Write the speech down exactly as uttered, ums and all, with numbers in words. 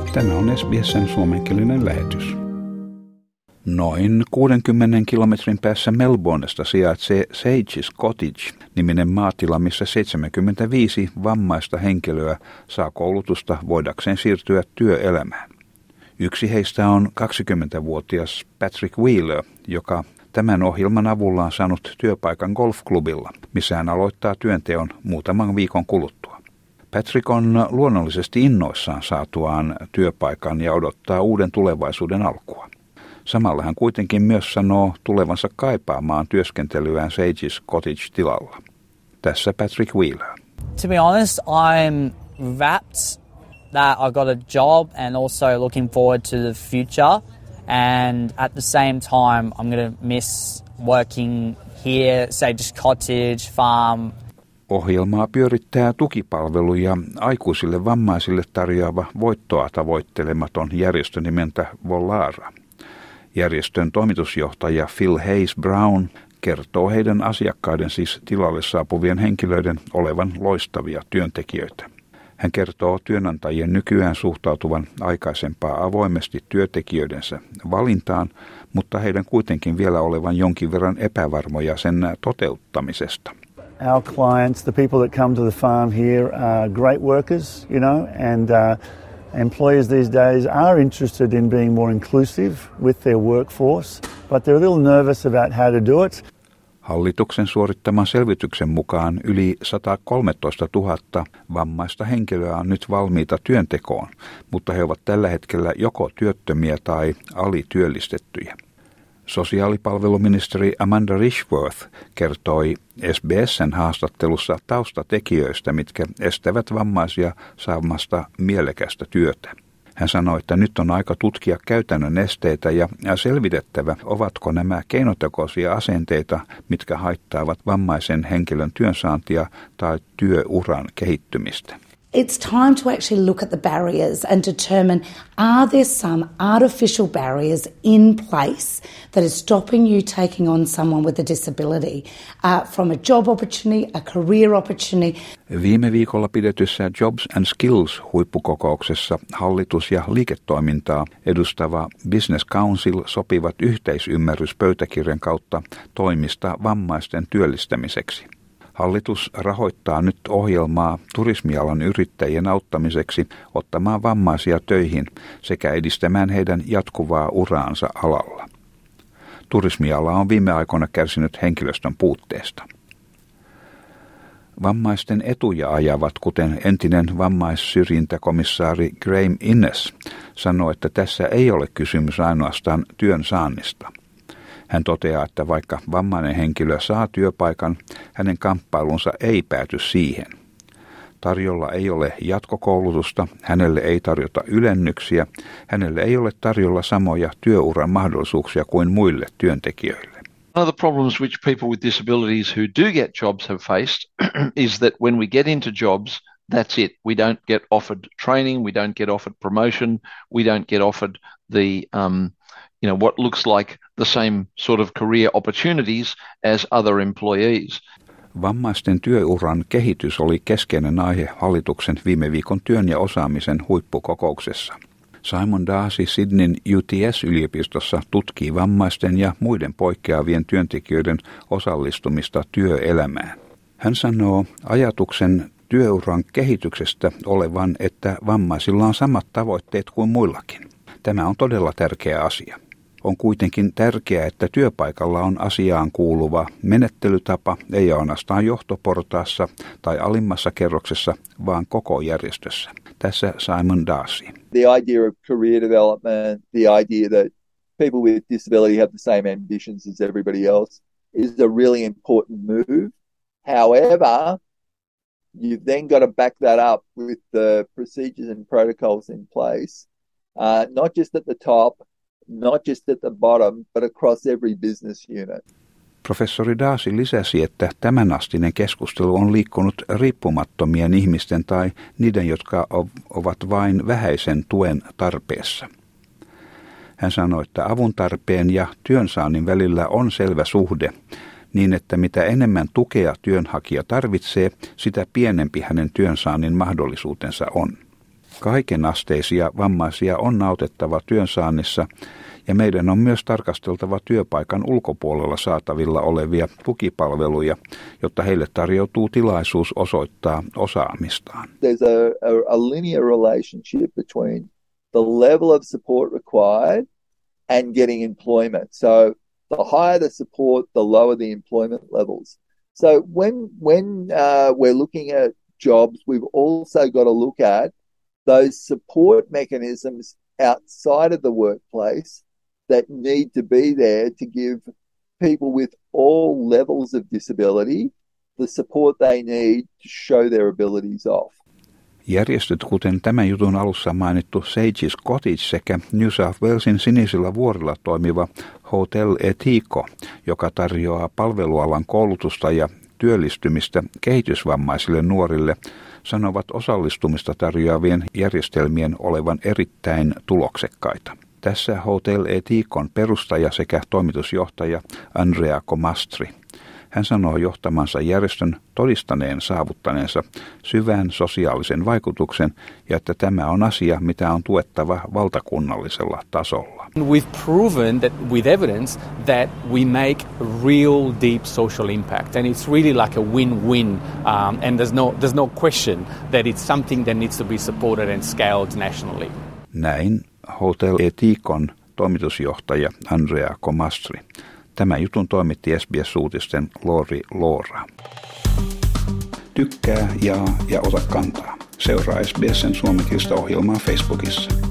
Tämä on S B S:n suomenkielinen lähetys. Noin kuudenkymmenen kilometrin päässä Melbournesta sijaitsee Sage's Cottage-niminen maatila, missä seitsemänkymmentäviisi vammaista henkilöä saa koulutusta voidakseen siirtyä työelämään. Yksi heistä on kaksikymmentävuotias Patrick Wheeler, joka tämän ohjelman avulla on saanut työpaikan golfklubilla, missä hän aloittaa työnteon muutaman viikon kuluttua. Patrick on luonnollisesti innoissaan saatuaan työpaikan ja odottaa uuden tulevaisuuden alkua. Samalla hän kuitenkin myös sanoo tulevansa kaipaamaan työskentelyään Sage's Cottage-tilalla. Tässä Patrick Wheeler. To be honest, I'm wrapped that I got a job and also looking forward to the future. And at the same time, I'm going to miss working here, Sage's Cottage, farm. Ohjelmaa pyörittää tukipalveluja aikuisille vammaisille tarjoava voittoa tavoittelematon järjestö nimeltä Volara. Järjestön toimitusjohtaja Phil Hayes Brown kertoo heidän asiakkaiden, siis tilalle saapuvien henkilöiden, olevan loistavia työntekijöitä. Hän kertoo työnantajien nykyään suhtautuvan aikaisempaa avoimesti työntekijöidensä valintaan, mutta heidän kuitenkin vielä olevan jonkin verran epävarmoja sen toteuttamisesta. Our clients, the people that come to the farm here, are great workers, you know, and uh, employers these days are interested in being more inclusive with their workforce, but they're a little nervous about how to do it. Hallituksen suorittaman selvityksen mukaan yli sata kolmetoista tuhatta vammaista henkilöä on nyt valmiita työntekoon, mutta he ovat tällä hetkellä joko työttömiä tai alityöllistettyjä. Sosiaalipalveluministeri Amanda Rishworth kertoi S B S:n haastattelussa taustatekijöistä, mitkä estävät vammaisia saamasta mielekästä työtä. Hän sanoi, että nyt on aika tutkia käytännön esteitä ja selvitettävä, ovatko nämä keinotekoisia asenteita, mitkä haittaavat vammaisen henkilön työnsaantia tai työuran kehittymistä. It's time to actually look at the barriers and determine, are there some artificial barriers in place that is stopping you taking on someone with a disability uh, from a job opportunity, a career opportunity. Viime viikolla pidetyssä Jobs and Skills-huippukokouksessa hallitus- ja liiketoimintaa edustava Business Council sopivat yhteisymmärryspöytäkirjan kautta toimista vammaisten työllistämiseksi. Hallitus rahoittaa nyt ohjelmaa turismialan yrittäjien auttamiseksi ottamaan vammaisia töihin sekä edistämään heidän jatkuvaa uraansa alalla. Turismiala on viime aikoina kärsinyt henkilöstön puutteesta. Vammaisten etuja ajavat, kuten entinen vammaissyrjintäkomissaari Graham Innes sanoi, että tässä ei ole kysymys ainoastaan työn saannista. Hän toteaa, että vaikka vammainen henkilö saa työpaikan, hänen kamppailunsa ei pääty siihen. Tarjolla ei ole jatkokoulutusta, hänelle ei tarjota ylennyksiä, hänelle ei ole tarjolla samoja työuran mahdollisuuksia kuin muille työntekijöille. One of the problems which people with disabilities who do get jobs have faced is that when we get into jobs, that's it. We don't get offered training, we don't get offered promotion, we don't get offered the um, you know, what looks like the same sort of career opportunities as other employees. Vammaisten työuran kehitys oli keskeinen aihe hallituksen viime viikon työn ja osaamisen huippukokouksessa. Simon Darcy Sydneyn U T S-yliopistossa tutkii vammaisten ja muiden poikkeavien työntekijöiden osallistumista työelämään. Hän sanoo ajatuksen työuran kehityksestä olevan, että vammaisilla on samat tavoitteet kuin muillakin. Tämä on todella tärkeä asia. On kuitenkin tärkeää, että työpaikalla on asiaan kuuluva menettelytapa, ei ainoastaan johtoportaassa tai alimmassa kerroksessa, vaan koko järjestössä. Tässä Simon Darcy. The idea of career development, the idea that people with disability have the same ambitions as everybody else is a really important move. However, you've then got to back that up with the procedures and protocols in place, uh, not just at the top, not just at the bottom, but across every business unit. Professori Darcy lisäsi, että tämänastinen keskustelu on liikkunut riippumattomien ihmisten tai niiden, jotka ovat vain vähäisen tuen tarpeessa. Hän sanoi, että avun tarpeen ja työnsaannin välillä on selvä suhde, niin että mitä enemmän tukea työnhakija tarvitsee, sitä pienempi hänen työnsaannin mahdollisuutensa on. Kaikenasteisia vammaisia on autettava työnsaannissa ja meidän on myös tarkasteltava työpaikan ulkopuolella saatavilla olevia tukipalveluja, jotta heille tarjoutuu tilaisuus osoittaa osaamistaan. There's a, a, a linear relationship between the level of support required and getting employment. So the higher the support, the lower the employment levels. So when when uh, we're looking at jobs, we've also got to look at those support mechanisms outside of the workplace that need to be there to give people with all levels of disability the support they need to show their abilities off. Järjestöt, kuten tämän jutun alussa mainittu Sage's Cottage sekä New South Walesin sinisillä vuorilla toimiva Hotel Etico, joka tarjoaa palvelualan koulutusta ja työllistymistä kehitysvammaisille nuorille, sanovat osallistumista tarjoavien järjestelmien olevan erittäin tuloksekkaita. Tässä Hotel Eticon perustaja sekä toimitusjohtaja Andrea Comastri. Hän sanoo johtamansa järjestön todistaneen saavuttaneensa syvän sosiaalisen vaikutuksen ja että tämä on asia, mitä on tuettava valtakunnallisella tasolla. We've proven that with evidence that we make real deep social impact and it's really like a win-win um, and there's no, there's no question that it's something that needs to be supported and scaled nationally. Näin Hotel Eticon toimitusjohtaja Andrea Comastri. Tämän jutun toimitti S B S-uutisten Lori Loora. Tykkää, jaa ja ota kantaa. Seuraa S B S:n suomenkielistä ohjelmaa Facebookissa.